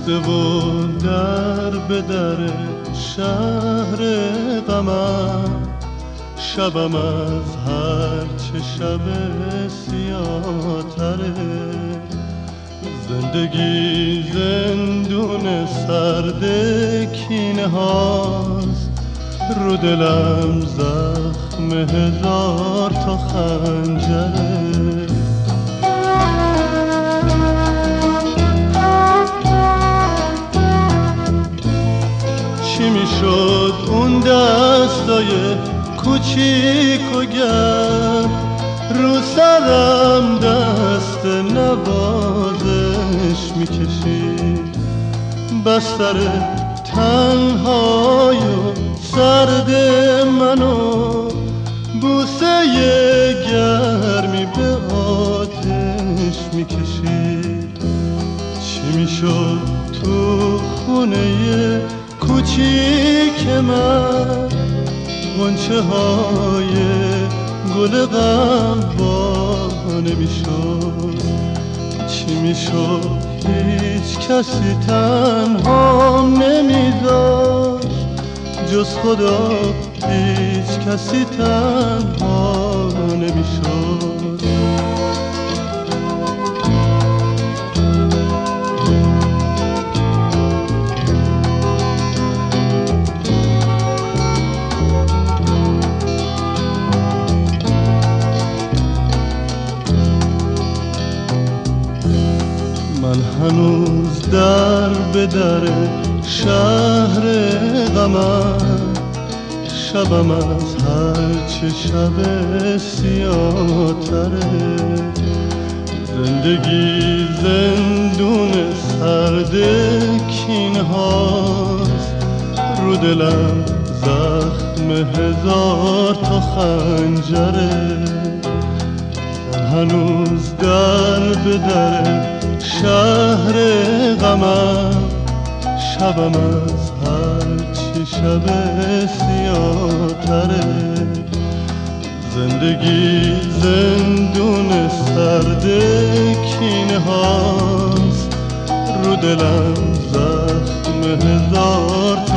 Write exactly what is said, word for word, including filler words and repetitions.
بسته و در به در شهر غمم، شبم از هر چه شب سیاه تره. زندگی زندون سرد کینه هاست، رو دلم زخم هزار تا خنجره. چی میشد اون دستای کوچیک و گرم، رو سرم دست نوازش میکشید. بستر تنهای و سرد منو بوسه گرمی به آتش میکشید. چی میشد تو خونه کوچیک من، غنچه های گل غم نمیشد. چی میشد هیچ کسی تنهام نمیذاشت، جز خدا هیچ کسی تنها نمیشد. من هنوز در به در شهر غمم، شبم از هر چه شب سیاه تره. زندگی زندون سرد کینه هاست، رو دلم زخم هزار تا خنجره. من هنوز در به در شهر غمم، شبم از هر چه شب سیاه تره. زندگی زندون سرد کینه هاست، رو دلم زخم هزار